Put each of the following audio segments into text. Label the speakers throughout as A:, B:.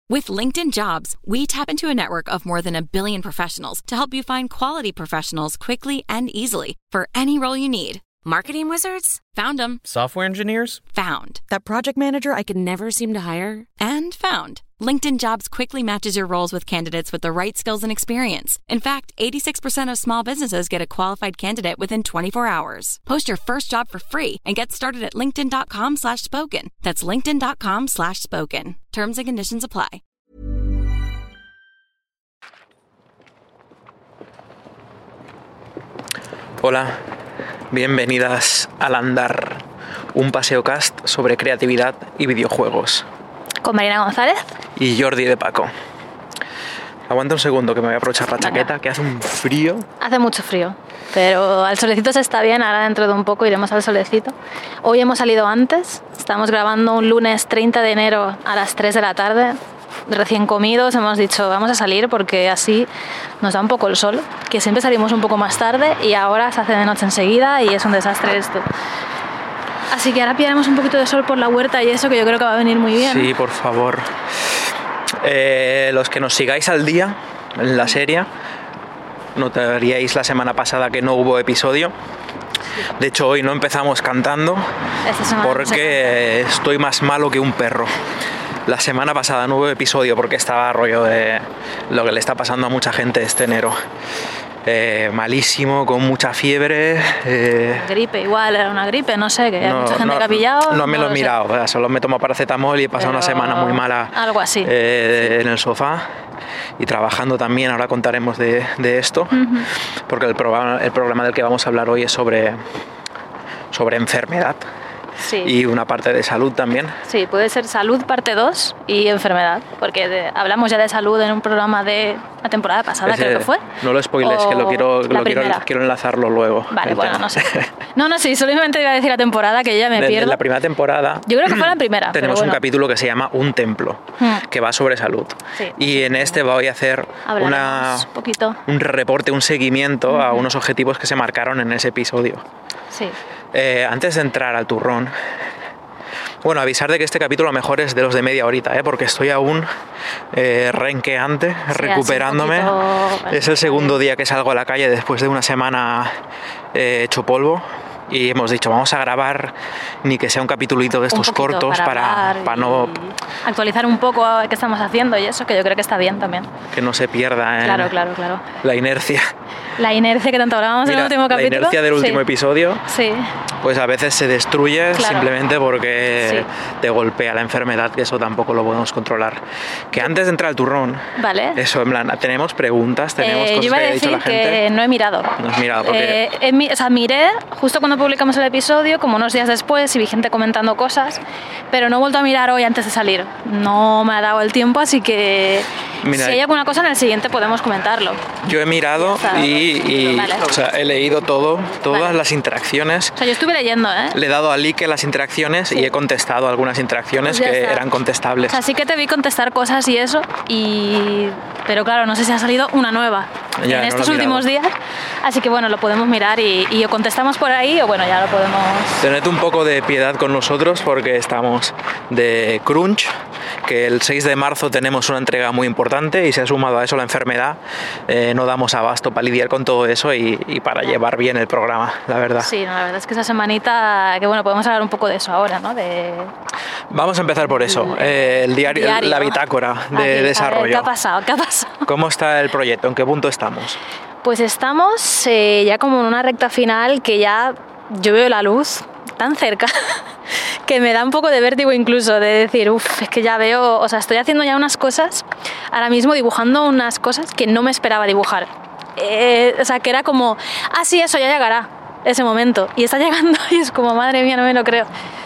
A: With LinkedIn Jobs, we tap into a network of more than 1 billion professionals to help you find quality professionals quickly and easily for any role you need. Marketing wizards? Found them.
B: Software engineers?
A: Found. That project manager I could never seem to hire? And found. LinkedIn Jobs quickly matches your roles with candidates with the right skills and experience. In fact, 86% of small businesses get a qualified candidate within 24 hours. Post your first job for free and get started at linkedin.com/spoken. That's linkedin.com/spoken. Terms and conditions apply.
B: Hola, bienvenidas al Andar, un paseocast sobre creatividad y videojuegos.
C: Con Marina González
B: y Jordi de Paco. Aguanta un segundo que me voy a aprovechar la chaqueta, que hace un frío.
C: Hace mucho frío, pero al solecito se está bien. Ahora dentro de un poco iremos al solecito. Hoy hemos salido antes, estamos grabando un lunes 30 de enero a las 3 de la tarde. Recién comidos, hemos dicho vamos a salir porque así nos da un poco el sol, que siempre salimos un poco más tarde y ahora se hace de noche enseguida y es un desastre esto. Así que ahora pillaremos un poquito de sol por la huerta y eso, que yo creo que va a venir muy bien.
B: Sí, por favor. Los que nos sigáis al día en la serie, notaríais la semana pasada que no hubo episodio. De hecho, hoy no empezamos cantando porque estoy más malo que un perro. La semana pasada no hubo episodio porque estaba rollo de lo que le está pasando a mucha gente este enero. Malísimo, con mucha fiebre.
C: Gripe, igual, era una gripe, no sé, que hay mucha gente que ha pillado.
B: No me lo he mirado, solo me tomo paracetamol y he pasado una semana muy mala.
C: Algo así.
B: En el sofá y trabajando también. Ahora contaremos de esto, porque el programa del que vamos a hablar hoy es sobre enfermedad.
C: Sí.
B: Y una parte de salud también.
C: Sí, puede ser salud parte 2 y enfermedad, porque hablamos ya de salud en un programa de la temporada pasada, creo que fue.
B: No lo spoiles, que quiero enlazarlo luego.
C: Vale, bueno, no sé. No, sí, solamente iba a decir la temporada, que ya me pierdo.
B: En la primera temporada...
C: Yo creo que fue la primera.
B: Tenemos un capítulo que se llama Un templo, que va sobre salud. Sí, y en este voy a hacer un reporte, un seguimiento a unos objetivos que se marcaron en ese episodio.
C: Sí.
B: Antes de entrar al turrón, bueno, avisar de que este capítulo a lo mejor es de los de media horita, porque estoy aún renqueante, recuperándome. Es el segundo día que salgo a la calle después de una semana hecho polvo. Y hemos dicho, vamos a grabar ni que sea un capitulito de estos cortos para no...
C: actualizar un poco qué estamos haciendo y eso, que yo creo que está bien también.
B: Que no se pierda
C: claro.
B: La inercia.
C: La inercia que tanto hablábamos en el último capítulo.
B: La inercia del último episodio,
C: sí.
B: Pues a veces se destruye simplemente porque te golpea la enfermedad, que eso tampoco lo podemos controlar. Que antes de entrar al turrón,
C: vale.
B: Eso, en plan, tenemos preguntas, tenemos cosas
C: yo iba a
B: que ha dicho la gente.
C: Que no he mirado.
B: No has mirado, porque...
C: miré justo cuando publicamos el episodio, como unos días después, y vi gente comentando cosas, pero no he vuelto a mirar hoy antes de salir. No me ha dado el tiempo, así que si hay alguna cosa en el siguiente podemos comentarlo.
B: Yo he mirado y vale. O sea, he leído todas las interacciones.
C: O sea, yo estuve leyendo,
B: Le he dado a like en las interacciones y he contestado algunas interacciones que eran contestables.
C: O sea, sí que te vi contestar cosas y eso, pero claro, no sé si ha salido una nueva en estos últimos días, así que bueno, lo podemos mirar y o contestamos por ahí o bueno, ya lo podemos...
B: Tened un poco de piedad con nosotros porque estamos de crunch, que el 6 de marzo tenemos una entrega muy importante y se ha sumado a eso la enfermedad. No damos abasto para lidiar con todo eso y para llevar bien el programa, la verdad.
C: Sí, la verdad es que esa semanita, que bueno, podemos hablar un poco de eso ahora, ¿no?
B: Vamos a empezar por eso, el diario, la bitácora de desarrollo.
C: ¿Qué ha pasado?
B: ¿Cómo está el proyecto? ¿En qué punto estamos?
C: Pues estamos ya como en una recta final que ya yo veo la luz tan cerca que me da un poco de vértigo incluso, de decir, es que ya veo, o sea, estoy haciendo ya unas cosas, ahora mismo dibujando unas cosas que no me esperaba dibujar. O sea, que era como, sí, eso ya llegará, ese momento, y está llegando y es como, madre mía, no me lo creo.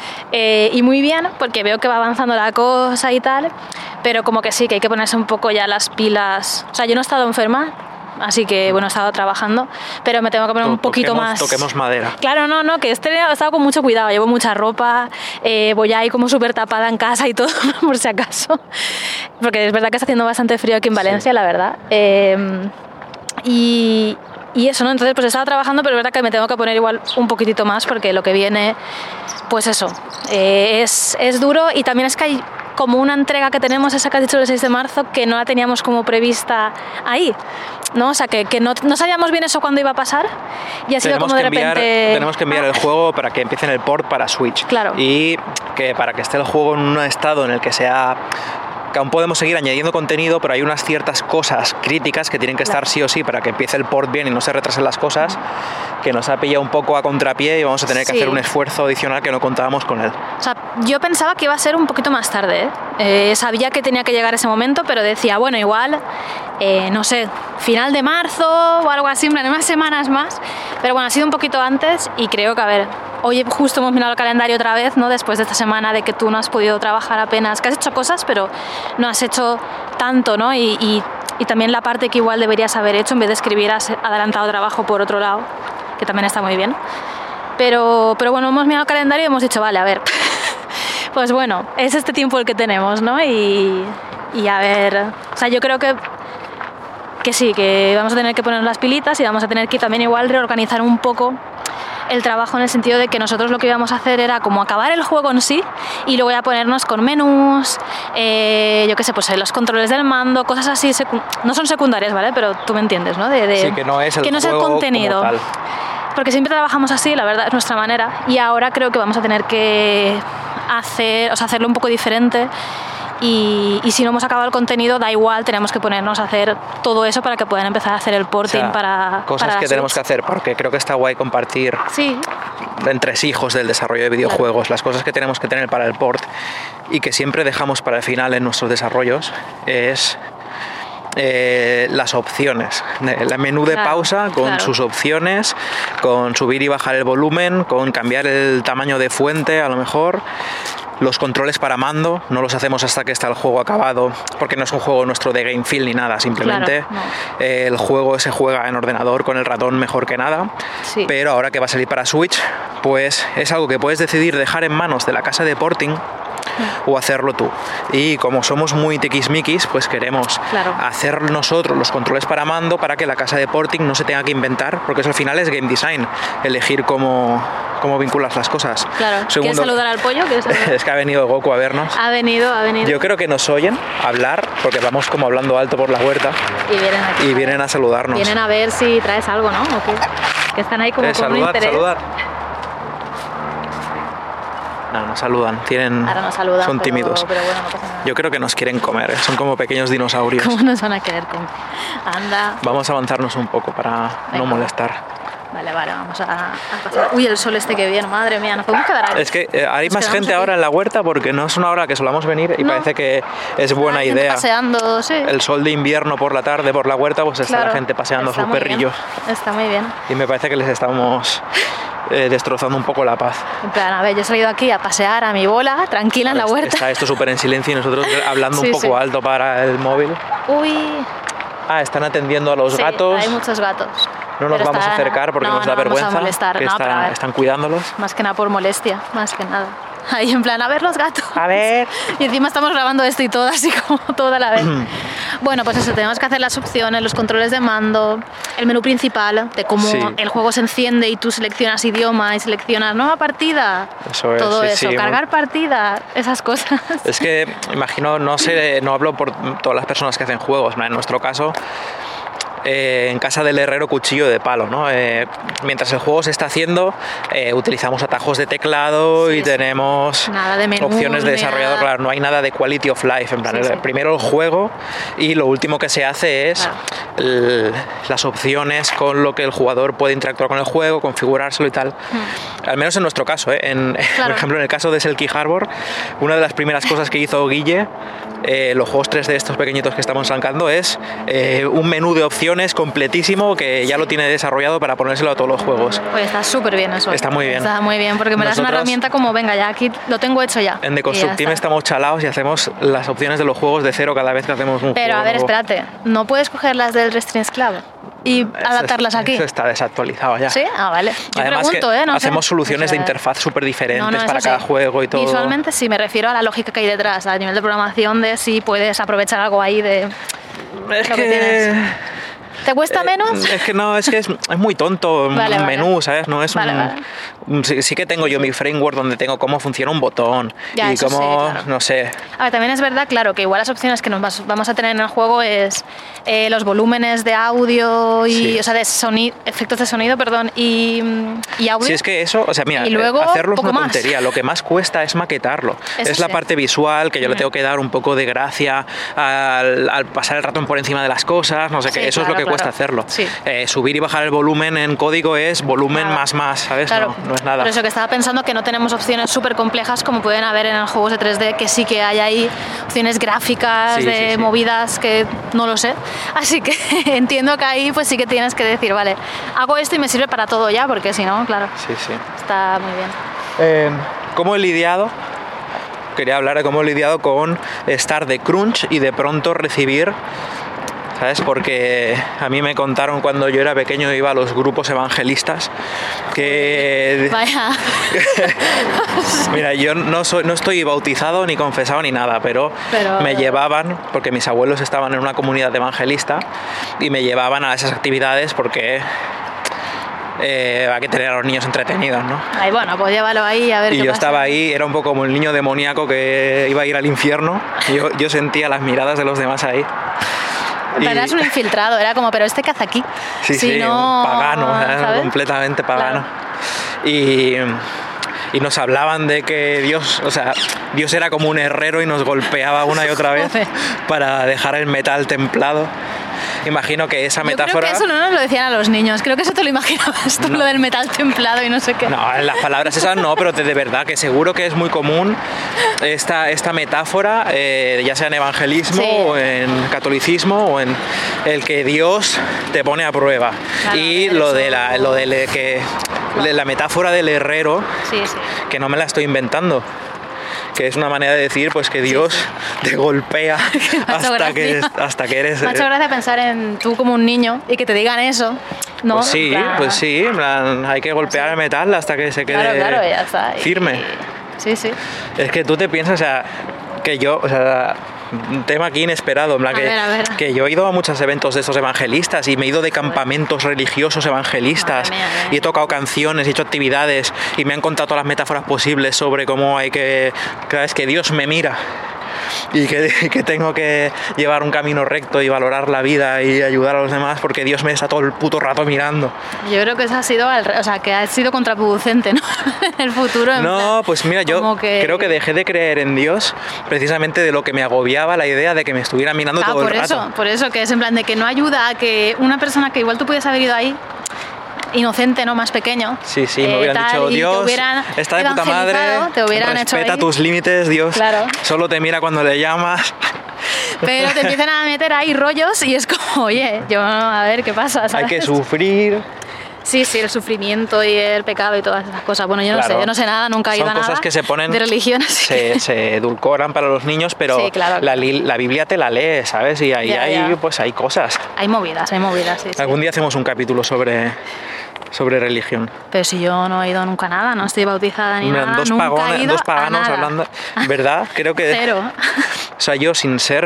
C: Y muy bien, porque veo que va avanzando la cosa y tal, pero como que sí, que hay que ponerse un poco ya las pilas. O sea, yo no he estado enferma, así que bueno, he estado trabajando, pero me tengo que poner un poquito más...
B: Toquemos madera.
C: Claro, no, que he estado con mucho cuidado, llevo mucha ropa, voy ahí como súper tapada en casa y todo, por si acaso, porque es verdad que está haciendo bastante frío aquí en Valencia, sí. La verdad. Y eso, ¿no? Entonces pues he estado trabajando, pero es verdad que me tengo que poner igual un poquitito más porque lo que viene, pues eso, es duro y también es que hay como una entrega que tenemos, esa que has dicho el 6 de marzo, que no la teníamos como prevista ahí, ¿no? O sea, que no sabíamos bien eso cuándo iba a pasar y ha sido como de repente...
B: Tenemos que enviar el juego para que empiece en el port para Switch.
C: Claro.
B: Y que para que esté el juego en un estado en el que sea... que aún podemos seguir añadiendo contenido, pero hay unas ciertas cosas críticas que tienen que estar sí o sí para que empiece el port bien y no se retrasen las cosas, que nos ha pillado un poco a contrapié y vamos a tener que hacer un esfuerzo adicional que no contábamos con él.
C: O sea, yo pensaba que iba a ser un poquito más tarde, ¿eh? Sabía que tenía que llegar ese momento, pero decía, bueno, igual, no sé, final de marzo o algo así, unas semanas más, pero bueno, ha sido un poquito antes y creo que, a ver, hoy justo hemos mirado el calendario otra vez, ¿no? Después de esta semana de que tú no has podido trabajar apenas, que has hecho cosas, pero no has hecho tanto, ¿no? Y también la parte que igual deberías haber hecho, en vez de escribir, has adelantado trabajo por otro lado, que también está muy bien. Pero bueno, hemos mirado el calendario y hemos dicho, vale, a ver, pues bueno, es este tiempo el que tenemos, ¿no? Y a ver, o sea, yo creo que sí, que vamos a tener que poner las pilitas y vamos a tener que también igual reorganizar un poco el trabajo, en el sentido de que nosotros lo que íbamos a hacer era como acabar el juego en sí y luego ya ponernos con menús, yo qué sé, pues los controles del mando, cosas así, no son secundarias, ¿vale? Pero tú me entiendes, ¿no?
B: Sí, que no es el
C: contenido.
B: Como tal.
C: Porque siempre trabajamos así, la verdad, es nuestra manera, y ahora creo que vamos a tener que hacerlo un poco diferente. Y si no hemos acabado el contenido, da igual, tenemos que ponernos a hacer todo eso para que puedan empezar a hacer el porting, para
B: cosas que tenemos que hacer, porque creo que está guay compartir entre hijos del desarrollo de videojuegos, las cosas que tenemos que tener para el port y que siempre dejamos para el final en nuestros desarrollos es las opciones, el menú de pausa con sus opciones, con subir y bajar el volumen, con cambiar el tamaño de fuente a lo mejor. Los controles para mando no los hacemos hasta que está el juego acabado, porque no es un juego nuestro de Game Feel ni nada, simplemente el juego se juega en ordenador con el ratón mejor que nada, pero ahora que va a salir para Switch, pues es algo que puedes decidir dejar en manos de la casa de porting o hacerlo tú. Y como somos muy tiquismiquis, pues queremos hacer nosotros los controles para mando para que la casa de porting no se tenga que inventar, porque eso al final es game design, elegir cómo vinculas las cosas.
C: Claro. ¿Quieres saludar al pollo?
B: Es que ha venido Goku a vernos.
C: Ha venido.
B: Yo creo que nos oyen hablar, porque vamos como hablando alto por la huerta.
C: Y vienen aquí.
B: Y vienen a saludarnos.
C: Vienen a ver si traes algo, ¿no? ¿O qué? Que están ahí como con un interés.
B: Saludar. No saludan,
C: ahora no saludan,
B: son tímidos.
C: Pero bueno, no pasa nada.
B: Yo creo que nos quieren comer, son como pequeños dinosaurios.
C: ¿Cómo nos van a querer comer? Anda.
B: Vamos a avanzarnos un poco para no molestar.
C: Vale, vamos a pasar. Uy, el sol que bien, madre mía, nos podemos quedar aquí.
B: Es que hay más gente aquí ahora en la huerta, porque no es una hora que solamos venir y parece que es buena idea.
C: Paseando, sí.
B: El sol de invierno por la tarde por la huerta, pues está la gente paseando a sus perrillos.
C: Está muy bien.
B: Y me parece que les estamos destrozando un poco la paz.
C: En plan, a ver, yo he salido aquí a pasear a mi bola, tranquila en la huerta.
B: Está esto súper en silencio y nosotros hablando un poco alto para el móvil.
C: Uy.
B: Están atendiendo a los gatos.
C: Hay muchos gatos.
B: No nos vamos a acercar porque nos da vergüenza.
C: Vamos a molestar.
B: Que están cuidándolos.
C: Más que nada por molestia, más que nada. Ahí en plan, a ver los gatos.
B: A ver.
C: Y encima estamos grabando esto y todo así como toda la vez. Bueno, pues eso, tenemos que hacer las opciones, los controles de mando, el menú principal, de cómo el juego se enciende y tú seleccionas idioma y seleccionas nueva partida.
B: Eso es,
C: todo eso, cargar partida, esas cosas.
B: Es que, imagino, no hablo por todas las personas que hacen juegos, ¿no? En nuestro caso, en casa del herrero cuchillo de palo, ¿no? Mientras el juego se está haciendo, utilizamos atajos de teclado y tenemos opciones de desarrollador. Claro, no hay nada de quality of life. En plan, primero el juego y lo último que se hace es las opciones con lo que el jugador puede interactuar con el juego, configurárselo y tal. Al menos en nuestro caso, Por ejemplo, en el caso de Selkie Harbor, una de las primeras cosas que hizo Guille, los juegos 3D estos pequeñitos que estamos sacando, es un menú de opciones completísimo que ya lo tiene desarrollado para ponérselo a todos los juegos.
C: Pues está súper bien eso.
B: Está muy bien.
C: Está muy bien, porque me das una herramienta como, venga, ya aquí lo tengo hecho ya.
B: En The Construct Team estamos chalados y hacemos las opciones de los juegos de cero cada vez que hacemos un juego.
C: Pero a ver, espérate, ¿no puedes coger las del Restrings Club y adaptarlas aquí?
B: Eso está desactualizado ya.
C: ¿Sí? Vale. Yo
B: además
C: pregunto,
B: no hacemos soluciones de interfaz súper diferentes para cada juego y todo.
C: Visualmente sí, me refiero a la lógica que hay detrás, a nivel de programación, de si puedes aprovechar algo ahí de
B: es
C: lo
B: que
C: tienes. ¿Te cuesta menos?
B: Es que no, es muy tonto un menú, ¿sabes? No es Sí que tengo yo mi framework donde tengo cómo funciona un botón y cómo, claro. No sé.
C: A ver, también es verdad, claro, que igual las opciones que nos vamos a tener en el juego es los volúmenes de audio y, o sea, de sonido, efectos de sonido, perdón, y audio.
B: Sí, es que eso, o sea, mira, hacerlo es una tontería. Lo que más cuesta es maquetarlo. Es la parte visual, que yo le tengo que dar un poco de gracia al pasar el ratón por encima de las cosas, no sé qué. Eso es lo que cuesta hacerlo. Sí. Subir y bajar el volumen en código es volumen más, ¿sabes?
C: Claro.
B: No es nada.
C: Por eso que estaba pensando que no tenemos opciones súper complejas como pueden haber en juegos de 3D, que sí que hay ahí opciones gráficas movidas que no lo sé. Así que entiendo que ahí pues sí que tienes que decir, vale, hago esto y me sirve para todo ya, porque si no, claro, está muy bien.
B: ¿Cómo he lidiado? Quería hablar de cómo he lidiado con estar de crunch y de pronto recibir, ¿sabes? Porque a mí me contaron cuando yo era pequeño, iba a los grupos evangelistas que...
C: Vaya.
B: Mira, yo no estoy bautizado ni confesado ni nada, pero me llevaban, porque mis abuelos estaban en una comunidad evangelista, y me llevaban a esas actividades porque... hay que tener a los niños entretenidos, ¿no?
C: Ay, bueno, pues llévalo ahí a ver qué pasa.
B: Y yo estaba ahí, era un poco como el niño demoníaco que iba a ir al infierno. Yo sentía las miradas de los demás ahí.
C: Pero eras un infiltrado, era como, ¿pero este qué hace aquí?
B: Sí, no, pagano, completamente pagano. Claro. Y nos hablaban de que Dios era como un herrero y nos golpeaba una y otra vez para dejar el metal templado. Imagino que esa metáfora...
C: Yo creo que eso no nos lo decían a los niños, creo que eso te lo imaginabas tú, lo del metal templado y no sé qué.
B: No, en las palabras esas no, pero de verdad que seguro que es muy común esta metáfora, ya sea en evangelismo o en catolicismo o en el que Dios te pone a prueba. Claro, y lo de la metáfora del herrero, que no me la estoy inventando, que es una manera de decir pues que Dios te golpea hasta que eres...
C: Me ha hecho gracia pensar en tú como un niño y que te digan eso, ¿no?
B: Pues sí, en plan, hay que golpear el metal hasta que se quede
C: ya está.
B: Firme.
C: Sí.
B: Es que tú te piensas, que yo, un tema aquí inesperado, en plan, que yo he ido a muchos eventos de estos evangelistas y me he ido de campamentos religiosos evangelistas y he tocado canciones, he hecho actividades y me han contado todas las metáforas posibles sobre cómo hay que... Cada vez que Dios me mira y que tengo que llevar un camino recto y valorar la vida y ayudar a los demás porque Dios me está todo el puto rato mirando.
C: Yo creo que eso ha sido, que ha sido contraproducente, ¿no? En el futuro.
B: No, pues mira, yo creo que dejé de creer en Dios precisamente de lo que me agobiaba la idea de que me estuviera mirando todo el rato.
C: Por eso, que es en plan de que no ayuda a que una persona que igual tú puedes haber ido ahí, inocente, ¿no? Más pequeño.
B: Sí, me hubieran dicho, Dios, está de puta madre, respeta tus límites, Dios, solo te mira cuando le llamas.
C: Pero te empiezan a meter ahí rollos y es como, oye, a ver qué pasa, ¿sabes?
B: Hay que sufrir.
C: Sí, el sufrimiento y el pecado y todas esas cosas. Bueno, yo no sé nada, nunca he ido a nada.
B: Son cosas que se ponen...
C: De religión.
B: Se edulcoran para los niños, pero la Biblia te la lee, ¿sabes? Y ahí hay cosas.
C: Hay movidas, sí.
B: Algún día hacemos un capítulo sobre religión.
C: Pero si yo no he ido nunca a nada, no estoy bautizada ni nada,
B: dos paganos hablando, ¿verdad? Creo que...
C: Cero.
B: O sea, yo sin ser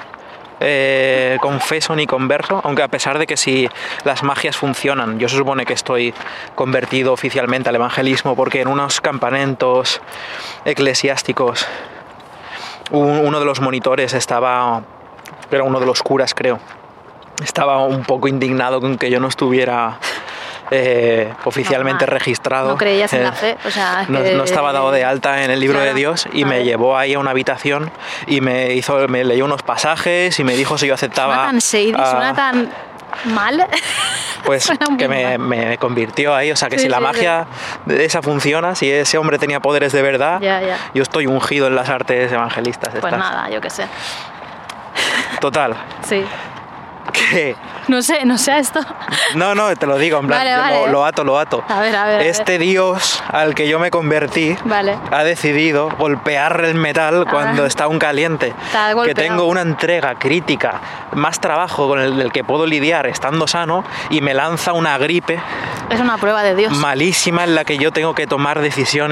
B: confeso ni converso, aunque a pesar de que si las magias funcionan, yo se supone que estoy convertido oficialmente al evangelismo, porque en unos campamentos eclesiásticos uno de los monitores era uno de los curas, creo, estaba un poco indignado con que yo no estuviera oficialmente registrado.
C: No creías en la fe,
B: no estaba dado de alta en el libro de Dios y me llevó ahí a una habitación y me leyó unos pasajes y me dijo si yo aceptaba.
C: Suena tan shady, suena tan mal.
B: Pues que me convirtió ahí, que si la magia esa funciona, si ese hombre tenía poderes de verdad, yo estoy ungido en las artes evangelistas.
C: Pues nada, yo qué sé.
B: Total.
C: Sí.
B: ¿Qué?
C: No sé esto.
B: No, te lo digo, en plan, vale. Lo ato.
C: A ver.
B: Este Dios al que yo me convertí ha decidido golpear el metal cuando está aún caliente. Que tengo una entrega crítica, más trabajo con el que puedo lidiar estando sano y me lanza una gripe.
C: Es una prueba de Dios.
B: Malísima en la que yo tengo que tomar decisiones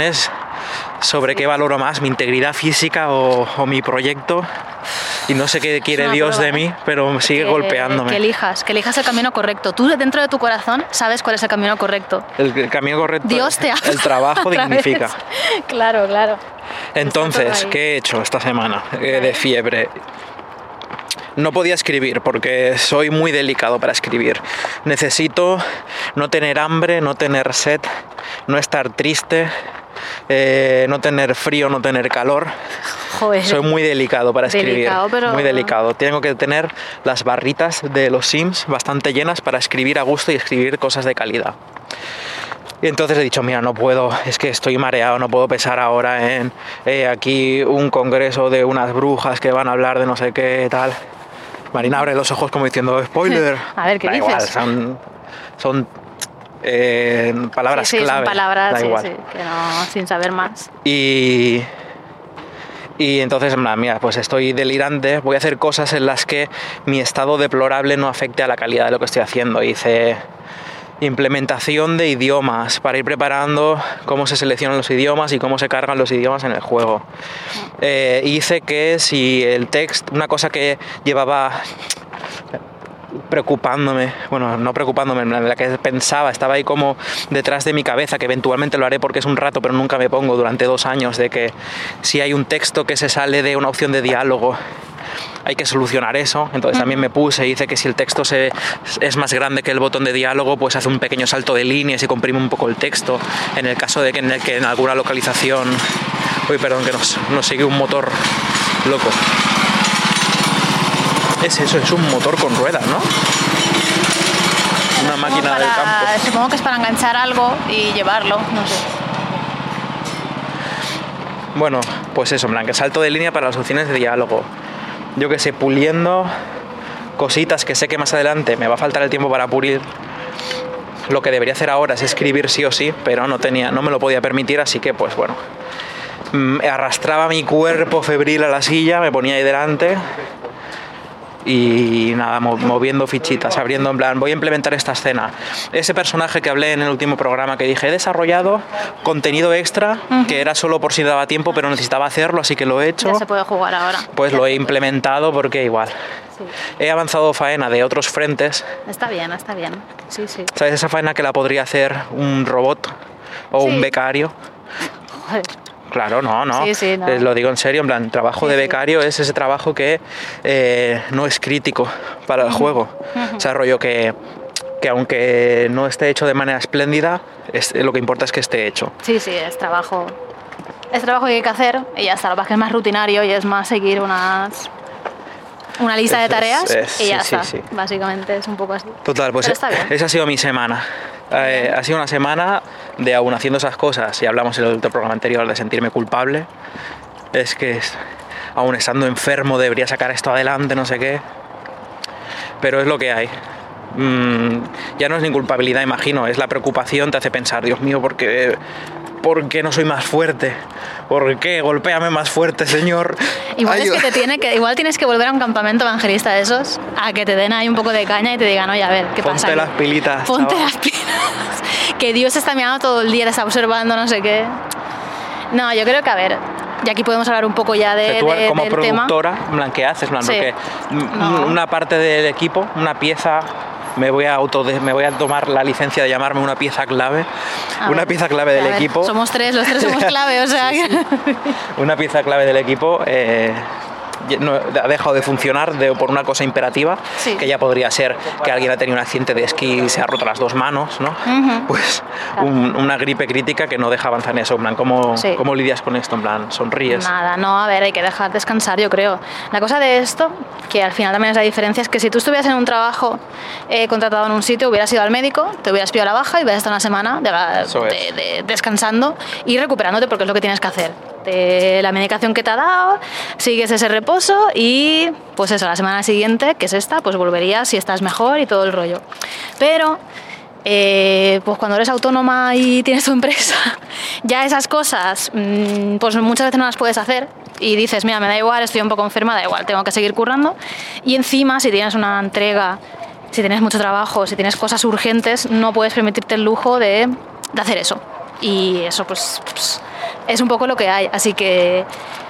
B: sobre qué valoro más, mi integridad física o mi proyecto. Y no sé qué quiere Dios de mí, pero sigue golpeándome.
C: Que elijas el camino correcto. Tú dentro de tu corazón sabes cuál es el camino correcto.
B: El camino correcto.
C: Dios te ama.
B: El trabajo dignifica.
C: Claro.
B: Entonces, ¿qué he hecho esta semana de fiebre? No podía escribir porque soy muy delicado para escribir. Necesito no tener hambre, no tener sed, no estar triste, no tener frío, no tener calor.
C: Joder.
B: Soy muy delicado para escribir. Muy delicado. Tengo que tener las barritas de los Sims bastante llenas para escribir a gusto y escribir cosas de calidad. Y entonces he dicho, mira, no puedo, es que estoy mareado, no puedo pensar ahora en aquí un congreso de unas brujas que van a hablar de no sé qué tal. Marina abre los ojos como diciendo, spoiler.
C: A ver, ¿qué dices?
B: Igual, son palabras clave.
C: Son palabras,
B: da igual.
C: que no, sin saber más.
B: Y entonces, mira, pues estoy delirante, voy a hacer cosas en las que mi estado deplorable no afecte a la calidad de lo que estoy haciendo. Hice implementación de idiomas para ir preparando cómo se seleccionan los idiomas y cómo se cargan los idiomas en el juego. Hice que si el texto, una cosa que llevaba preocupándome, bueno, no preocupándome, la que pensaba, estaba ahí como detrás de mi cabeza, que eventualmente lo haré porque es un rato, pero nunca me pongo durante 2 años, de que si hay un texto que se sale de una opción de diálogo, hay que solucionar eso. Entonces también me puse y hice que si el texto es más grande que el botón de diálogo, pues hace un pequeño salto de líneas y comprime un poco el texto. En el caso de que en alguna localización... Uy, perdón, que nos sigue un motor loco. Es eso, es un motor con ruedas, ¿no? Una máquina del campo.
C: Supongo que es para enganchar algo y llevarlo, no sé.
B: Bueno, pues eso, en plan, que salto de línea para las opciones de diálogo. Yo que sé, puliendo cositas que sé que más adelante me va a faltar el tiempo para pulir. Lo que debería hacer ahora es escribir sí o sí, pero no me lo podía permitir, así que pues bueno. Arrastraba mi cuerpo febril a la silla, me ponía ahí delante y nada, moviendo fichitas, abriendo en plan, voy a implementar esta escena. Ese personaje que hablé en el último programa que dije, he desarrollado contenido extra, que era solo por si daba tiempo, pero necesitaba hacerlo, así que lo he hecho.
C: Ya se puede jugar ahora.
B: Pues lo he implementado porque igual.
C: Sí.
B: He avanzado faena de otros frentes.
C: Está bien. Sí.
B: ¿Sabes esa faena que la podría hacer un robot o un becario?
C: Joder.
B: Claro, no.
C: Sí, no.
B: Lo digo en serio, en plan, trabajo de becario es ese trabajo que no es crítico para el juego. O sea, rollo que aunque no esté hecho de manera espléndida, lo que importa es que esté hecho.
C: Sí, es trabajo. Es trabajo que hay que hacer y ya está. Lo que pasa es que es más rutinario y es más seguir una lista de tareas y ya está. Sí. Básicamente es un poco así.
B: Total, pues esa ha sido mi semana. Ha sido una semana de aún haciendo esas cosas, y hablamos en el otro programa anterior de sentirme culpable. Es que aún estando enfermo debería sacar esto adelante, no sé qué. Pero es lo que hay. Ya no es ni culpabilidad, imagino, es la preocupación, te hace pensar, Dios mío, ¿por qué no soy más fuerte? ¿Por qué? Golpéame más fuerte, Señor.
C: Igual es que igual tienes que volver a un campamento evangelista de esos, a que te den ahí un poco de caña y te digan, oye, a ver, ¿qué pasa?
B: Ponte las pilitas.
C: Ponte las pilas. Que Dios está mirando todo el día, te está observando, no sé qué. No, yo creo que, a ver, y aquí podemos hablar un poco ya
B: tú como
C: del
B: productora,
C: tema.
B: ¿Qué haces?
C: Sí.
B: Porque una parte del equipo, una pieza... Me voy a tomar la licencia de llamarme una pieza clave. Pieza clave del equipo.
C: Somos 3, los 3 somos clave, o sea...
B: Sí. Una pieza clave del equipo no, ha dejado de funcionar por una cosa imperativa, que ya podría ser que alguien ha tenido un accidente de esquí y se ha roto las 2 manos, ¿no? Pues una gripe crítica que no deja avanzar en eso. En plan, ¿cómo lidias con esto? En plan, ¿sonríes?
C: Nada, no, a ver, hay que dejar descansar, yo creo. La cosa de esto, que al final también es la diferencia, es que si tú estuvieras en un trabajo contratado en un sitio, hubieras ido al médico, te hubieras pillado la baja y hubieras estado una semana descansando y recuperándote, porque es lo que tienes que hacer. La medicación que te ha dado, sigues ese reposo y pues eso, la semana siguiente, que es esta, pues volverías si estás mejor y todo el rollo. Pero pues cuando eres autónoma y tienes tu empresa, ya esas cosas pues muchas veces no las puedes hacer y dices, mira, me da igual, estoy un poco enferma, da igual, tengo que seguir currando. Y encima, si tienes una entrega, si tienes mucho trabajo, si tienes cosas urgentes, no puedes permitirte el lujo de hacer eso. Y eso pues es un poco lo que hay, así que...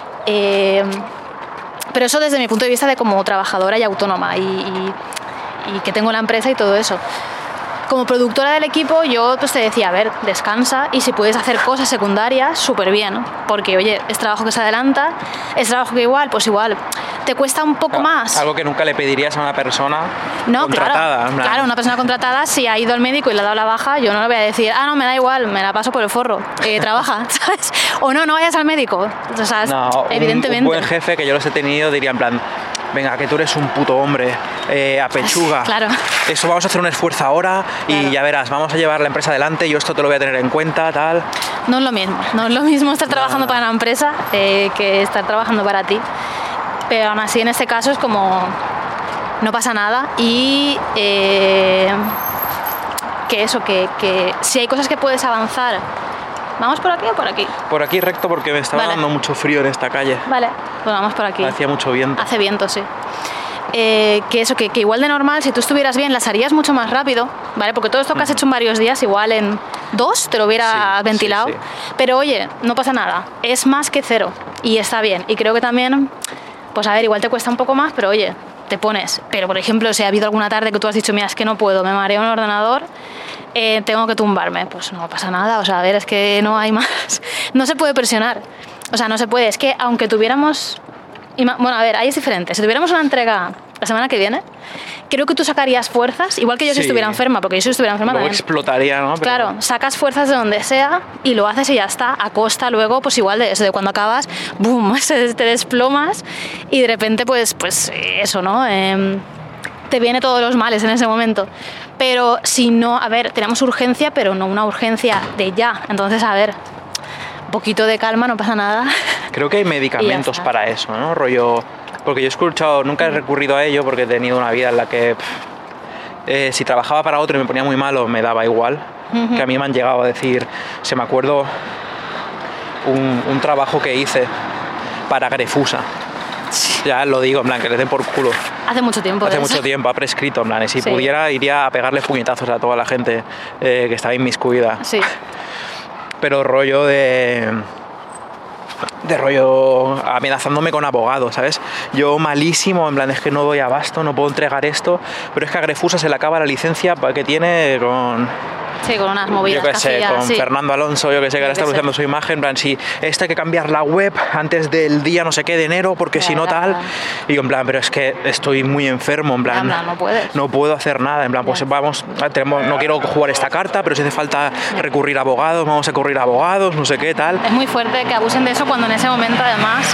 C: pero eso desde mi punto de vista de como trabajadora y autónoma y que tengo la empresa y todo eso. Como productora del equipo, yo pues te decía, a ver, descansa y si puedes hacer cosas secundarias, súper bien, porque oye, es trabajo que se adelanta, es trabajo que igual te cuesta un poco más.
B: Algo que nunca le pedirías a una persona contratada.
C: Claro, una persona contratada, si ha ido al médico y le ha dado la baja, yo no le voy a decir, no, me da igual, me la paso por el forro, trabaja, ¿sabes? O no vayas al médico. O sea,
B: no,
C: evidentemente.
B: Un buen jefe que yo los he tenido diría en plan, venga, que tú eres un puto hombre, a pechuga.
C: Claro.
B: Eso, vamos a hacer un esfuerzo ahora y ya verás, vamos a llevar la empresa adelante, yo esto te lo voy a tener en cuenta, tal.
C: No es lo mismo estar trabajando para una empresa que estar trabajando para ti. Pero aún así en este caso es como no pasa nada y que si hay cosas que puedes avanzar, ¿vamos por aquí o por aquí?
B: Por aquí recto porque me estaba dando mucho frío en esta calle.
C: Vale, pues vamos por aquí.
B: Hacía mucho viento.
C: Hace viento, sí. Que igual de normal, si tú estuvieras bien, las harías mucho más rápido, ¿vale? Porque todo esto que has hecho en varios días, igual en 2 te lo hubiera ventilado. Sí. Pero oye, no pasa nada, es más que 0 y está bien. Y creo que también, pues a ver, igual te cuesta un poco más, pero oye, te pones. Pero por ejemplo, si ha habido alguna tarde que tú has dicho, mira, es que no puedo, me mareo en el ordenador, tengo que tumbarme, pues no pasa nada, o sea, a ver, es que no hay más. No se puede presionar, o sea, no se puede, es que aunque tuviéramos... Bueno, a ver, ahí es diferente. Si tuviéramos una entrega la semana que viene, creo que tú sacarías fuerzas, igual que yo si estuviera enferma, porque yo si estuviera enferma
B: luego
C: también.
B: Explotaría, ¿no? Pero...
C: Claro, sacas fuerzas de donde sea y lo haces y ya está. A costa luego, pues igual de eso, de cuando acabas, boom, te desplomas y de repente, pues eso, ¿no? Te viene todos los males en ese momento. Pero si no, a ver, tenemos urgencia, pero no una urgencia de ya. Entonces, a ver, un poquito de calma, no pasa nada.
B: Creo que hay medicamentos para eso, ¿no? Rollo... Porque yo he escuchado, nunca he recurrido a ello porque he tenido una vida en la que si trabajaba para otro y me ponía muy malo me daba igual. Que a mí me han llegado a decir, me acuerdo un trabajo que hice para Grefusa. Ya lo digo, en plan, que le den por culo.
C: Hace mucho tiempo.
B: Hace mucho tiempo, ha prescrito, en plan, y si pudiera iría a pegarle puñetazos a toda la gente que estaba inmiscuida.
C: Sí.
B: Pero rollo de rollo amenazándome con abogados, ¿sabes? Yo malísimo, en plan, es que no doy abasto, no puedo entregar esto, pero es que a Grefusa se le acaba la licencia que tiene con...
C: Sí, con unas movidas.
B: Yo qué sé, con Fernando Alonso, yo que sé, que ahora está usando su imagen, en plan, si esta hay que cambiar la web antes del día no sé qué de enero, porque si no tal... Y yo en plan, pero es que estoy muy enfermo, en plan,
C: no puedes.
B: No puedo hacer nada, en plan, pues vamos, no quiero jugar esta carta, pero si hace falta recurrir a abogados, vamos a recurrir a abogados, no sé qué, tal.
C: Es muy fuerte que abusen de eso cuando en ese momento, además...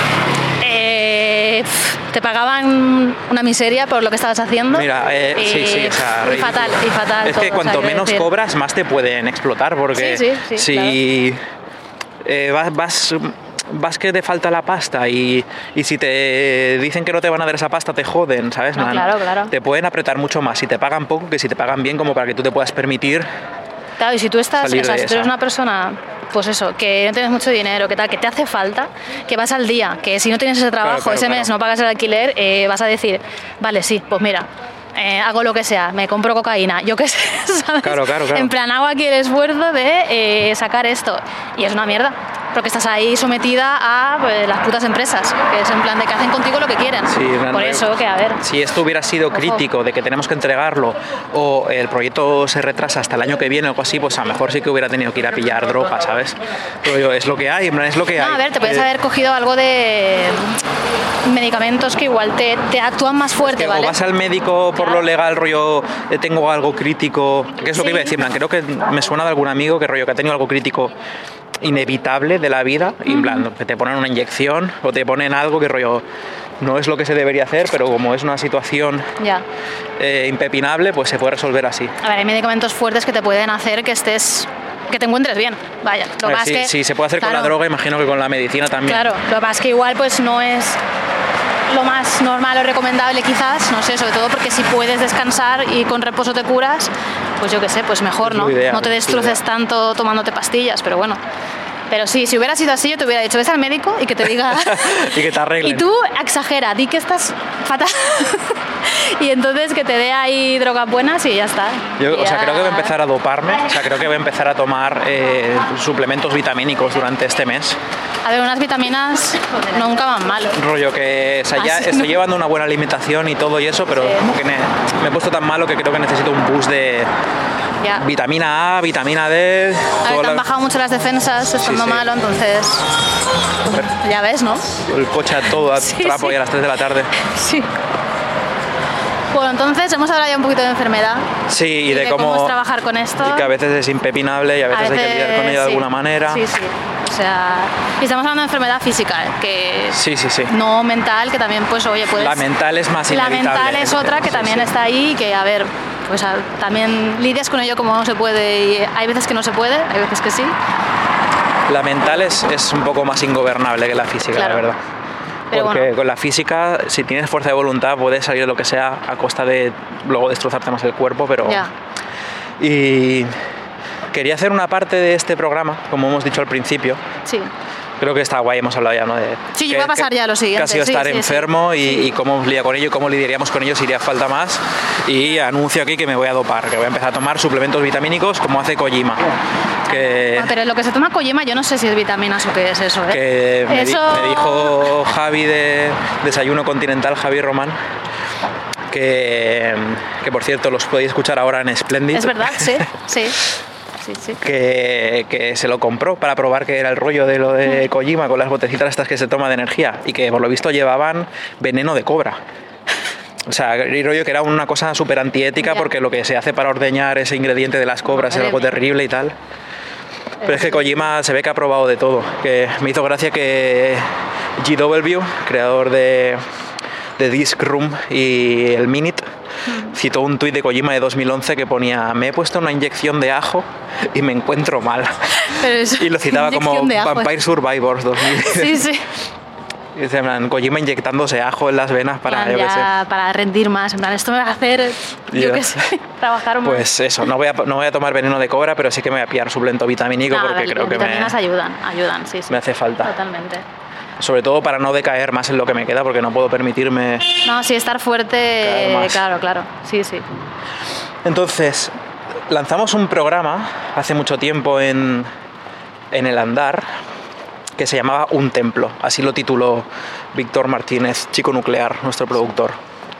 C: te pagaban una miseria por lo que estabas haciendo.
B: Mira, sí, o sea,
C: y fatal.
B: Es todo, que cuanto menos cobras, más te pueden explotar, porque si claro. vas que te falta la pasta y si te dicen que no te van a dar esa pasta, te joden, ¿sabes?
C: No, claro.
B: Te pueden apretar mucho más si te pagan poco que si te pagan bien, como para que tú te puedas permitir.
C: Claro, y si tú estás, si tú eres una persona, pues eso, que no tienes mucho dinero, que tal, que te hace falta, que vas al día, que si no tienes ese trabajo, ese mes no pagas el alquiler, vas a decir, vale, sí, pues mira, hago lo que sea, me compro cocaína, yo qué sé, ¿sabes?
B: Claro.
C: En plan, hago aquí el esfuerzo de sacar esto, y es una mierda, porque estás ahí sometida a las putas empresas, que es en plan de que hacen contigo lo que quieren.
B: Sí,
C: por eso, que a ver...
B: Si esto hubiera sido crítico de que tenemos que entregarlo o el proyecto se retrasa hasta el año que viene o algo así, pues a lo mejor sí que hubiera tenido que ir a pillar droga, ¿sabes? Pero es lo que hay, es lo que hay.
C: A ver, te puedes haber cogido algo de medicamentos que igual te actúan más fuerte,
B: es que
C: ¿vale?
B: O vas al médico por lo legal, rollo, tengo algo crítico, que es lo que iba a decir, creo que me suena de algún amigo que rollo que ha tenido algo crítico inevitable de la vida, y en plan, que te ponen una inyección o te ponen algo que rollo no es lo que se debería hacer, pero como es una situación impepinable, pues se puede resolver así. A
C: ver, hay medicamentos fuertes que te pueden hacer que te encuentres bien, vaya. Lo más que,
B: sí, se puede hacer con la droga, imagino que con la medicina también.
C: Claro, lo más que igual pues no es lo más normal o recomendable quizás, no sé, sobre todo porque si puedes descansar y con reposo te curas, pues yo qué sé, pues mejor, ¿no?
B: Ideal,
C: no te destroces tanto tomándote pastillas, pero bueno. Pero sí, si hubiera sido así, yo te hubiera dicho, ves al médico y que te diga...
B: y que te arreglen.
C: Y tú exagera, di que estás fatal. Y entonces que te dé ahí drogas buenas y ya está.
B: Yo, o sea, creo que voy a empezar a doparme, o sea, creo que voy a empezar a tomar suplementos vitamínicos durante este mes.
C: A ver, unas vitaminas nunca van mal.
B: Rollo que, o sea, ya estoy llevando una buena alimentación y todo y eso, pero como que me he puesto tan malo que creo que necesito un boost de vitamina A, vitamina D.
C: A ver, te han bajado mucho las defensas estando malo, entonces ya ves, ¿no?
B: El coche a todo a trapo y a las 3 de la tarde.
C: Sí. Bueno, entonces hemos hablado ya un poquito de enfermedad.
B: Sí, y de cómo
C: es trabajar con esto.
B: Y que a veces es impepinable y a veces hay que lidiar con ella de alguna manera.
C: Sí, sí. O sea, y estamos hablando de enfermedad física, que
B: sí.
C: no mental, que también, pues, oye, puedes...
B: La mental es más inevitable.
C: La mental es otra que también está ahí, que, a ver, pues también lidias con ello como se puede y hay veces que no se puede, hay veces que sí.
B: La mental es un poco más ingobernable que la física, claro. La verdad.
C: Pero
B: porque
C: bueno,
B: con la física, si tienes fuerza de voluntad, puedes salir de lo que sea a costa de luego destrozarte más el cuerpo, pero...
C: Ya.
B: Y quería hacer una parte de este programa, como hemos dicho al principio.
C: Sí.
B: Creo que está guay, hemos hablado ya, ¿no?
C: Sí, yo voy a pasar ya a lo siguiente.
B: Que ha sido estar enfermo y cómo lidia con ello, cómo lidiaríamos con ello si haría falta más. Y anuncio aquí que me voy a dopar, que voy a empezar a tomar suplementos vitamínicos como hace Kojima.
C: Pero lo que se toma Kojima yo no sé si es vitaminas o qué es eso, ¿eh?
B: Que me dijo Javi de Desayuno Continental, Javi Román, que por cierto los podéis escuchar ahora en Splendid.
C: Es verdad, sí.
B: Que se lo compró para probar que era el rollo de lo de Kojima con las botecitas estas que se toma de energía y que por lo visto llevaban veneno de cobra. O sea, el rollo que era una cosa súper antiética porque lo que se hace para ordeñar ese ingrediente de las cobras es algo terrible y tal. Pero es que Kojima se ve que ha probado de todo. Que me hizo gracia que GW, creador de Disc Room y el Minute, citó un tuit de Kojima de 2011 que ponía: me he puesto una inyección de ajo y me encuentro mal. Y lo citaba como Vampire Survivors 2000.
C: Sí.
B: Kojima inyectándose ajo en las venas
C: para rendir más. En plan, esto me va a hacer, yo qué sé, trabajar más.
B: Pues eso, no voy a tomar veneno de cobra, pero sí que me voy a pillar suplemento vitamínico porque creo que
C: vitaminas ayudan, sí.
B: Me hace falta.
C: Totalmente.
B: Sobre todo para no decaer más en lo que me queda, porque no puedo permitirme...
C: No, sí, estar fuerte, claro, sí.
B: Entonces, lanzamos un programa hace mucho tiempo en El Andar, que se llamaba Un Templo, así lo tituló Víctor Martínez, Chico Nuclear, nuestro productor.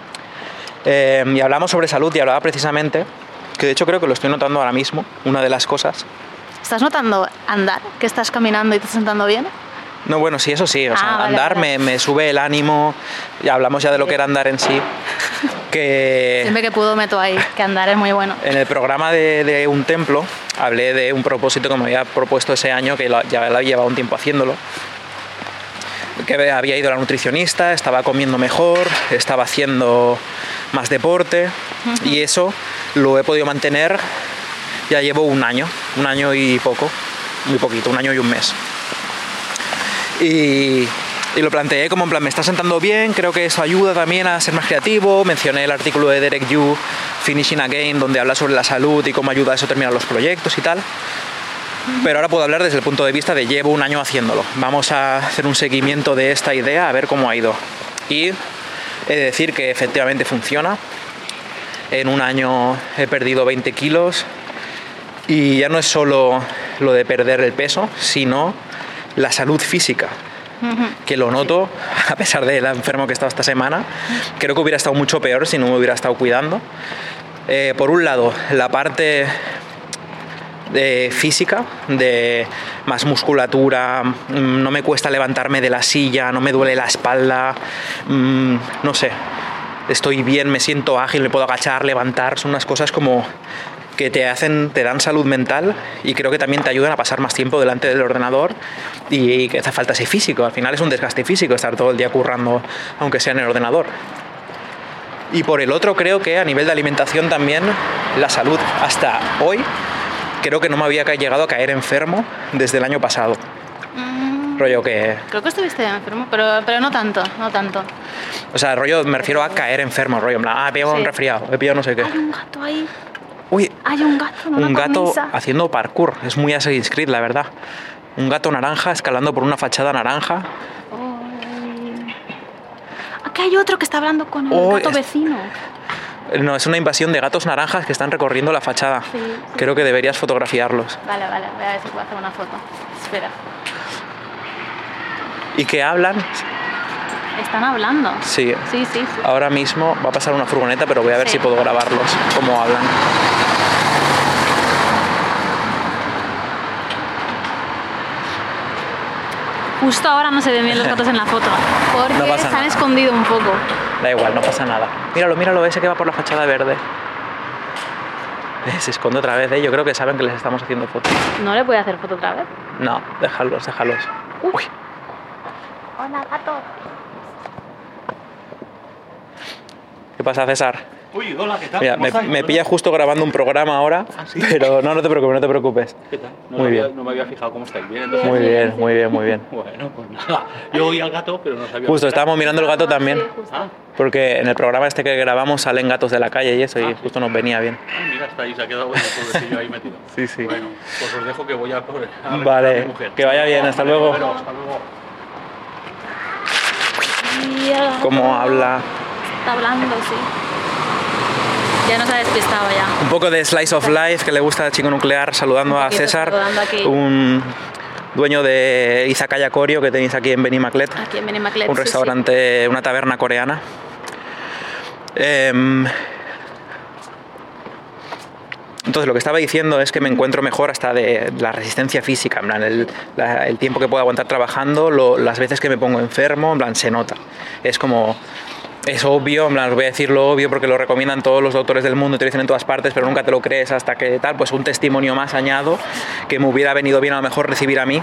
B: Y hablamos sobre salud y hablaba precisamente, que de hecho creo que lo estoy notando ahora mismo, una de las cosas.
C: ¿Estás notando andar? ¿Que estás caminando y te estás sentando bien?
B: No, bueno, sí, eso sí, o sea, andar vale. Me sube el ánimo, ya hablamos ya de lo que era andar en sí.
C: Siempre que puedo meto ahí, que andar es muy bueno.
B: En el programa de Un Templo hablé de un propósito que me había propuesto ese año, que ya lo llevaba un tiempo haciéndolo, que había ido a la nutricionista, estaba comiendo mejor, estaba haciendo más deporte y eso lo he podido mantener, ya llevo un año y poco, muy poquito, un año y un mes. Y lo planteé como en plan, me está sentando bien, creo que eso ayuda también a ser más creativo. Mencioné el artículo de Derek Yu, Finishing Again, donde habla sobre la salud y cómo ayuda a eso a terminar los proyectos y tal. Pero ahora puedo hablar desde el punto de vista de llevo un año haciéndolo. Vamos a hacer un seguimiento de esta idea, a ver cómo ha ido. Y he de decir que efectivamente funciona. En un año he perdido 20 kilos y ya no es solo lo de perder el peso, sino la salud física, que lo noto, a pesar de la enfermo que he estado esta semana. Creo que hubiera estado mucho peor si no me hubiera estado cuidando. Por un lado, la parte física, de más musculatura, no me cuesta levantarme de la silla, no me duele la espalda, no sé, estoy bien, me siento ágil, me puedo agachar, levantar, son unas cosas como que te dan salud mental y creo que también te ayudan a pasar más tiempo delante del ordenador y que hace falta ese físico. Al final es un desgaste físico estar todo el día currando, aunque sea en el ordenador. Y por el otro, creo que a nivel de alimentación también la salud hasta hoy, creo que no me había llegado a caer enfermo desde el año pasado. Rollo que...
C: Creo que estuviste enfermo, pero no tanto.
B: O sea, rollo, me refiero a caer enfermo, rollo, en plan, he pillado un resfriado, he pillado no sé qué.
C: Hay un gato ahí.
B: Uy,
C: hay un gato,
B: un gato haciendo parkour, es muy Assassin's Creed, la verdad. Un gato naranja escalando por una fachada naranja.
C: que hay otro que está hablando con el gato vecino.
B: No, es una invasión de gatos naranjas que están recorriendo la fachada.
C: Sí.
B: Creo que deberías fotografiarlos.
C: Vale, voy a ver si puedo hacer una foto. Espera.
B: ¿Y qué hablan?
C: ¿Están hablando?
B: Sí.
C: Sí.
B: Ahora mismo va a pasar una furgoneta, pero voy a ver si puedo grabarlos, cómo hablan.
C: Justo ahora no se ven bien los gatos en la foto, porque
B: No pasa
C: se han
B: nada.
C: escondido un poco.
B: Da igual, no pasa nada. Míralo, ese que va por la fachada verde. Se esconde otra vez, ¿eh? Yo creo que saben que les estamos haciendo fotos.
C: ¿No le voy a hacer foto otra vez?
B: No, déjalos. Uy.
C: Hola, gato.
B: ¿Qué pasa, César?
D: Uy, hola, ¿qué tal?
B: Mira, me pilla justo grabando un programa ahora,
D: ¿sí?
B: pero no te preocupes.
D: ¿Qué tal?
B: Muy bien.
D: No me había fijado cómo estáis. ¿Bien? Entonces?
B: Muy bien.
D: Bueno, pues nada. Yo oí al gato, pero no sabía...
B: Justo, estábamos mirando el gato también,
C: Sí, justo.
D: Ah,
B: porque en el programa este que grabamos salen gatos de la calle y eso, y
D: sí.
B: justo nos venía bien.
D: mira, está ahí, se ha quedado el pobrecillo ahí metido.
B: Sí.
D: Bueno, pues os dejo que voy a recoger a mi
B: Vale,
D: mujer.
B: que vaya bien, hasta luego.
D: Bueno, hasta luego.
C: Y el gato
B: ¿Cómo habla?
C: Está hablando, sí. Ya nos ha despistado ya.
B: Un poco de Slice of Life que le gusta a Chico Nuclear, saludando
C: Un
B: a
C: poquito,
B: César,
C: saludando aquí.
B: un dueño de Izakaya Koryo que tenéis aquí en Benimaclet.
C: Aquí en Benimaclet,
B: Un
C: sí,
B: restaurante, una taberna coreana. Entonces lo que estaba diciendo es que me encuentro mejor hasta de la resistencia física, en plan, el tiempo que puedo aguantar trabajando, las veces que me pongo enfermo, en plan, se nota. Es como... Es obvio, en plan, os voy a decir lo obvio porque lo recomiendan todos los doctores del mundo y te lo dicen en todas partes, pero nunca te lo crees hasta que tal, pues un testimonio más añado que me hubiera venido bien a lo mejor recibir a mí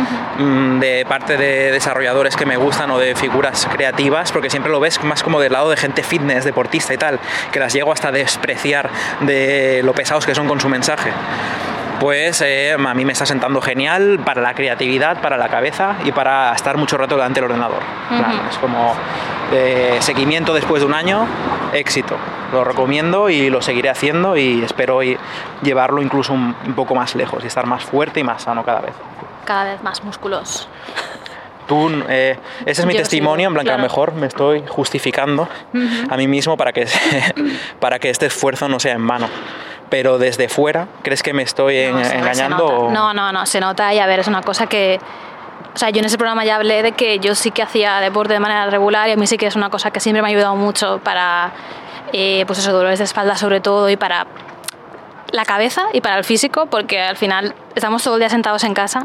B: de parte de desarrolladores que me gustan o de figuras creativas, porque siempre lo ves más como del lado de gente fitness, deportista y tal, que las llego hasta a despreciar de lo pesados que son con su mensaje. Pues a mí me está sentando genial para la creatividad, para la cabeza y para estar mucho rato delante del ordenador. Claro, es como seguimiento después de un año, éxito. Lo recomiendo y lo seguiré haciendo y espero llevarlo incluso un poco más lejos y estar más fuerte y más sano cada vez.
C: Cada vez más músculos.
B: Ese es mi testimonio, en plan que a lo
C: claro.
B: mejor me estoy justificando a mí mismo para que este esfuerzo no sea en vano. Pero desde fuera, ¿crees que me estoy engañando?
C: No, se nota y a ver, es una cosa que... O sea, yo en ese programa ya hablé de que yo sí que hacía deporte de manera regular y a mí sí que es una cosa que siempre me ha ayudado mucho para, pues eso, dolores de espalda sobre todo y para la cabeza y para el físico, porque al final estamos todo el día sentados en casa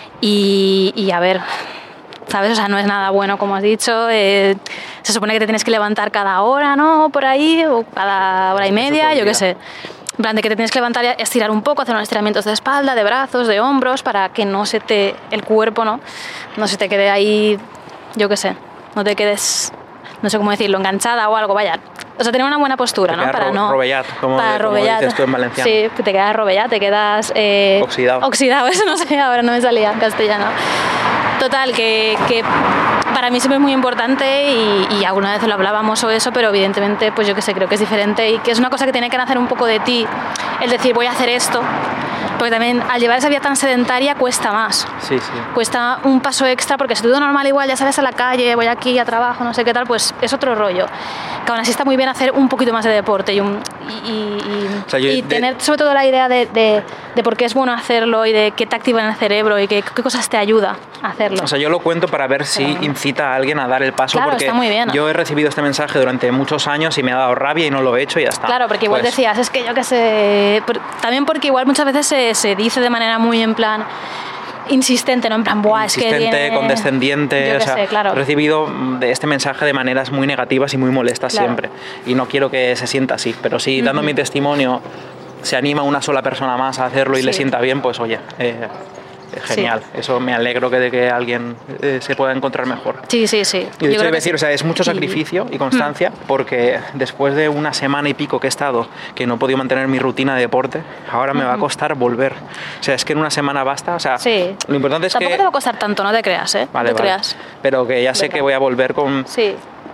C: y a ver... ¿Sabes? O sea, no es nada bueno, como has dicho. Se supone que te tienes que levantar cada hora, ¿no? Por ahí, o cada hora y media, yo qué sé. En plan, de que te tienes que levantar y estirar un poco, hacer unos estiramientos de espalda, de brazos, de hombros, para que no se te... el cuerpo, ¿no? No se te quede ahí, yo qué sé, no te quedes, no sé cómo decirlo, enganchada o algo, vaya. O sea, tener una buena postura, ¿no? Para no...
B: Rovellat, como dices tú en valenciano.
C: Sí, te quedas rovellat, te quedas... Oxidado, eso no sé, ahora no me salía en castellano. Total, que para mí siempre es muy importante y alguna vez lo hablábamos o eso, pero evidentemente, pues yo qué sé, creo que es diferente y que es una cosa que tiene que nacer un poco de ti, el decir voy a hacer esto, porque también al llevar esa vida tan sedentaria cuesta más.
B: Sí.
C: Cuesta un paso extra, porque si todo normal igual ya sales a la calle, voy aquí a trabajo, no sé qué tal, pues es otro rollo. Que aún así está muy bien hacer un poquito más de deporte y tener sobre todo la idea de por qué es bueno hacerlo y de qué te activa en el cerebro y qué cosas te ayuda a hacerlo.
B: O sea, yo lo cuento para ver si incita a alguien a dar el paso,
C: claro,
B: porque
C: está muy bien.
B: Yo he recibido este mensaje durante muchos años y me ha dado rabia y no lo he hecho y ya está.
C: Claro, porque igual
B: pues,
C: decías, es que yo qué sé... También porque igual muchas veces se dice de manera muy en plan... insistente, ¿no? En plan, buah, es que
B: insistente, condescendiente,
C: yo qué sé, claro.
B: He recibido de este mensaje de maneras muy negativas y muy molestas siempre, y no quiero que se sienta así, pero si dando mi testimonio se anima una sola persona más a hacerlo y le sienta bien, pues oye, genial, eso me alegro de que alguien se pueda encontrar mejor.
C: Sí.
B: Y de hecho, debo decir, o sea, es mucho sacrificio y constancia, porque después de una semana y pico que he estado, que no he podido mantener mi rutina de deporte, ahora me va a costar volver. O sea, es que en una semana basta, o sea, lo importante es
C: tampoco
B: que...
C: te va a costar tanto, no te creas, ¿eh?
B: Vale,
C: no te creas.
B: Pero que ya sé que voy a volver con...
C: Sí.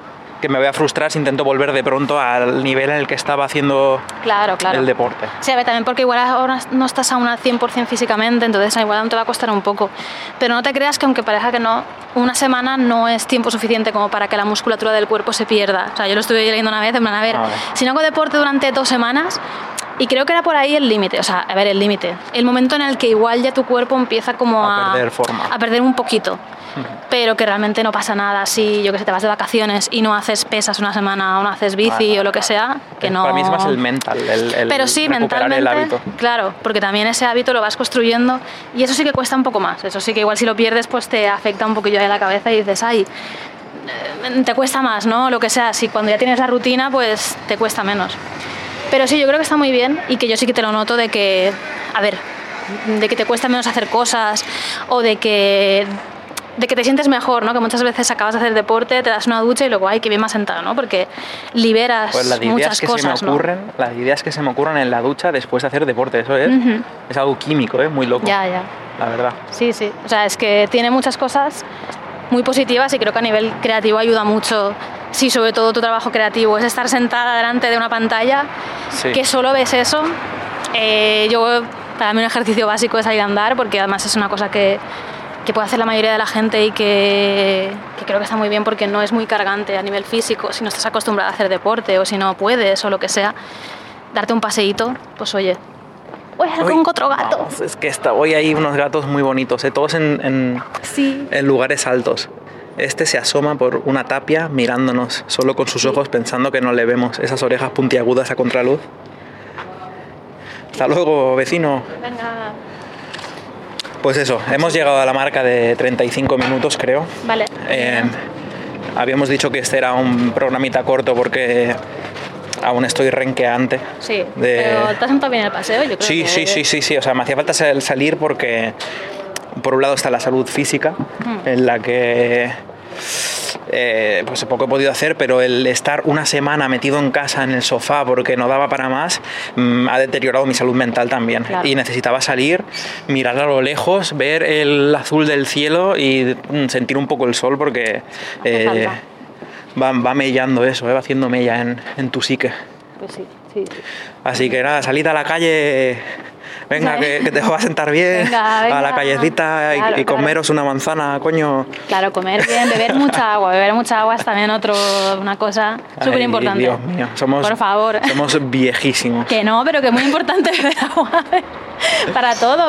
B: que me voy a frustrar si intento volver de pronto al nivel en el que estaba haciendo
C: claro.
B: el deporte.
C: Sí, a ver, también porque igual ahora no estás aún al 100% físicamente, entonces igual aún te va a costar un poco. Pero no te creas que aunque parezca que no, una semana no es tiempo suficiente como para que la musculatura del cuerpo se pierda. O sea, yo lo estuve leyendo una vez, en plan, a ver, si no hago deporte durante 2 semanas, y creo que era por ahí el límite, o sea, a ver, el límite, el momento en el que igual ya tu cuerpo empieza como
B: a perder forma.
C: A perder un poquito. Pero que realmente no pasa nada si, yo que sé, te vas de vacaciones y no haces pesas una semana o no haces bici o lo que sea, que no...
B: Para mí es más el mental,
C: pero sí,
B: recuperar
C: mentalmente,
B: el hábito.
C: Claro, porque también ese hábito lo vas construyendo y eso sí que cuesta un poco más. Eso sí que igual si lo pierdes pues te afecta un poquillo ahí la cabeza y dices, ay, te cuesta más, ¿no? Lo que sea, si cuando ya tienes la rutina pues te cuesta menos. Pero sí, yo creo que está muy bien y que yo sí que te lo noto de que, a ver, de que te cuesta menos hacer cosas o de que te sientes mejor, ¿no? Que muchas veces acabas de hacer deporte, te das una ducha y luego, ay, qué bien me has sentado, ¿no? Porque liberas
B: pues
C: muchas cosas, ¿no?
B: Las ideas que se me ocurren en la ducha después de hacer deporte, eso es algo químico, muy loco.
C: Ya.
B: La verdad.
C: Sí. O sea, es que tiene muchas cosas muy positivas y creo que a nivel creativo ayuda mucho. Sí, sobre todo tu trabajo creativo es estar sentada delante de una pantalla que solo ves eso. Para mí un ejercicio básico es salir a andar porque además es una cosa que puede hacer la mayoría de la gente y que creo que está muy bien porque no es muy cargante a nivel físico. Si no estás acostumbrada a hacer deporte o si no puedes o lo que sea, darte un paseíto, pues oye, con otro gato.
B: Vamos, es que hoy hay unos gatos muy bonitos, todos en lugares altos. Este se asoma por una tapia mirándonos solo con sus ojos pensando que no le vemos esas orejas puntiagudas a contraluz. Hasta luego, vecino.
C: Venga.
B: Pues eso, hemos llegado a la marca de 35 minutos, creo.
C: Vale.
B: Habíamos dicho que este era un programita corto porque aún estoy renqueante.
C: Sí, pero ¿te has sentado bien el paseo? Yo creo
B: Sí. O sea, me hacía falta salir porque, por un lado, está la salud física, en la que pues poco he podido hacer, pero el estar una semana metido en casa en el sofá porque no daba para más ha deteriorado mi salud mental también.
C: Claro.
B: Y necesitaba salir, mirar a lo lejos, ver el azul del cielo y sentir un poco el sol porque va mellando eso, va haciendo mella en tu psique.
C: Pues sí.
B: Así que nada, salid a la calle. Venga, que te va a sentar bien.
C: Venga.
B: A la callecita y comeros una manzana, coño.
C: Claro, comer bien, beber mucha agua. Beber mucha agua es también una cosa súper importante.
B: Dios mío,
C: por favor.
B: Somos viejísimos.
C: Que no, pero que es muy importante beber agua. Para todo.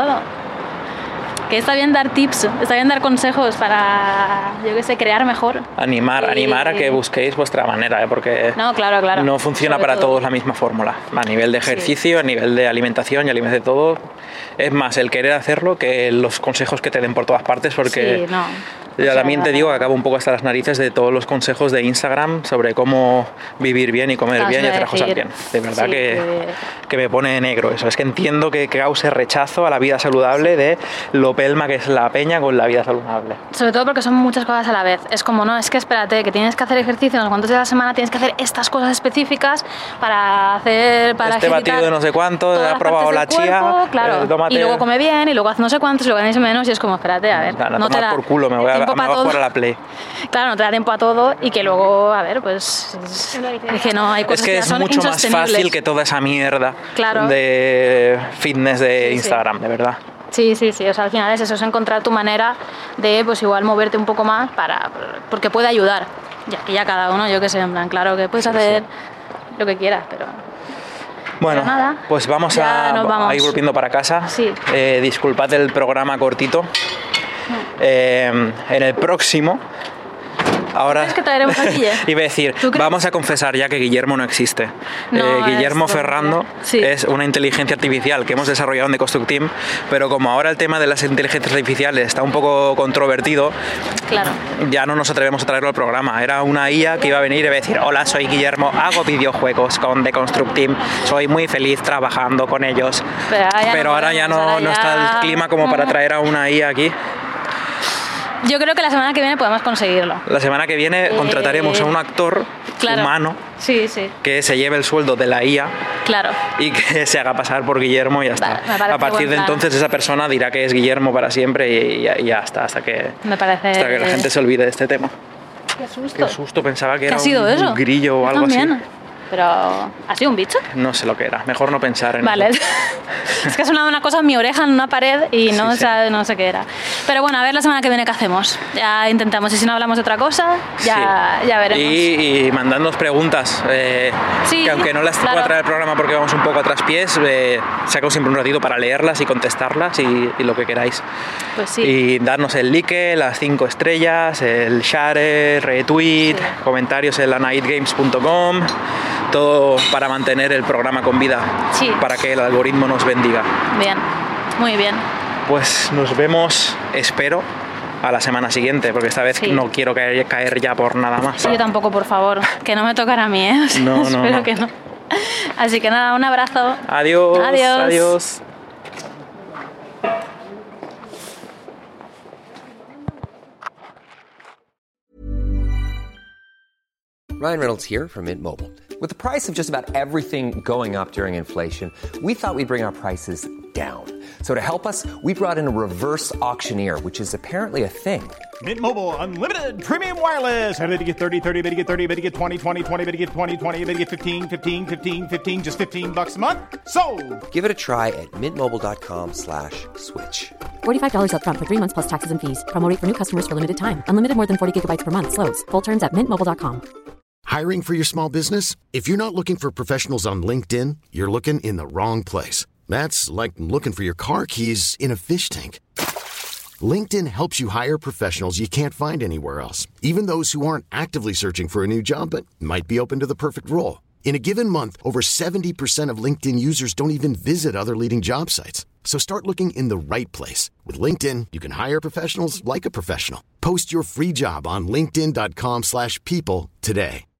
C: Que está bien dar tips, está bien dar consejos para, yo qué sé, crear mejor.
B: Animar a que busquéis vuestra manera, porque
C: no, claro.
B: No funciona para todos la misma fórmula. A nivel de ejercicio, a nivel de alimentación y a nivel de todo. Es más el querer hacerlo que los consejos que te den por todas partes, porque yo también te digo que acabo un poco hasta las narices de todos los consejos de Instagram sobre cómo vivir bien y comer bien y hacer las cosas bien. De verdad que me pone negro eso. Es que entiendo que cause rechazo a la vida saludable de lo pelma que es la peña con la vida saludable.
C: Sobre todo porque son muchas cosas a la vez. Es como, no, es que espérate, que tienes que hacer ejercicio unos cuantos días a la semana, tienes que hacer estas cosas específicas para
B: este batido de no sé cuánto, ha probado la chía,
C: claro, y luego come bien, y luego hace no sé cuántos, y luego ganas menos, y es como, espérate, a ver,
B: no te da por culo, me voy a jugar a la Play.
C: Claro, no te da tiempo a todo, y que luego, a ver, pues es que no hay cosas
B: que
C: son
B: mucho más fácil que toda esa mierda de fitness de Instagram, de verdad.
C: Sí, o sea, al final es eso, es encontrar tu manera de, pues igual moverte un poco más porque puede ayudar. Ya cada uno, yo qué sé, en plan, claro que puedes hacer lo que quieras, pero...
B: Bueno,
C: pero nada,
B: pues vamos a ir volviendo para casa.
C: Sí.
B: Disculpad el programa cortito. En el próximo... Ahora,
C: ¿crees que traeremos a Guille?
B: Iba a decir, vamos a confesar ya que Guillermo no existe. Guillermo Ferrando es una inteligencia artificial que hemos desarrollado en The Construct Team, pero como ahora el tema de las inteligencias artificiales está un poco controvertido, ya no nos atrevemos a traerlo al programa. Era una IA que iba a venir y iba a decir, hola, soy Guillermo, hago videojuegos con The Construct Team, soy muy feliz trabajando con ellos. Pero ahora ya no está el clima como para traer a una IA aquí.
C: Yo creo que la semana que viene podemos conseguirlo.
B: La semana que viene contrataremos a un actor humano que se lleve el sueldo de la IA y que se haga pasar por Guillermo y ya está. A partir de entonces esa persona dirá que es Guillermo para siempre y ya está, hasta que la gente se olvide de este tema.
C: Qué susto.
B: Qué susto, pensaba que era
C: ha sido
B: un
C: eso?
B: grillo o
C: Yo
B: algo
C: también.
B: así.
C: Pero, ¿ha sido un bicho?
B: No sé lo que era, mejor no pensar en
C: Vale.
B: eso.
C: Es que ha sonado una cosa en mi oreja, en una pared, y no,
B: Sí, sí.
C: No sé qué era. Pero bueno, a ver la semana que viene qué hacemos. Ya intentamos, y si no hablamos de otra cosa, ya veremos.
B: Y mandadnos preguntas,
C: Sí,
B: que aunque no las pueda traer el programa porque vamos un poco a traspiés, saco siempre un ratito para leerlas y contestarlas y lo que queráis.
C: Pues sí.
B: Y darnos el like, las 5 estrellas, el share, retweet,
C: Sí.
B: comentarios en lanightgames.com, todo para mantener el programa con vida,
C: Sí.
B: para que el algoritmo nos bendiga.
C: Bien, muy bien.
B: Pues nos vemos, espero, a la semana siguiente, porque esta vez
C: Sí.
B: no quiero caer ya por nada más.
C: Yo tampoco, por favor, que no me tocará a mí, ¿eh? O sea,
B: No, no,
C: espero
B: no.
C: que no. Así que nada, un abrazo.
B: Adiós.
C: Adiós.
B: Adiós.
E: Ryan Reynolds here from Mint Mobile. With the price of just about everything going up during inflation, we thought we'd bring our prices down. So to help us, we brought in a reverse auctioneer, which is apparently a thing.
F: Mint Mobile Unlimited Premium Wireless. How to get 30, 30, bit to get 30, bit to get 20, 20, 20, bit to get 20, 20, bit to get 15, 15, 15, 15, just $15 a month? Sold!
E: Give it a try at mintmobile.com/switch.
G: $45 up front for 3 months plus taxes and fees. Promo rate for new customers for limited time. Unlimited more than 40 gigabytes per month. Slows full terms at mintmobile.com.
H: Hiring for your small business? If you're not looking for professionals on LinkedIn, you're looking in the wrong place. That's like looking for your car keys in a fish tank. LinkedIn helps you hire professionals you can't find anywhere else, even those who aren't actively searching for a new job but might be open to the perfect role. In a given month, over 70% of LinkedIn users don't even visit other leading job sites. So start looking in the right place. With LinkedIn, you can hire professionals like a professional. Post your free job on linkedin.com/people today.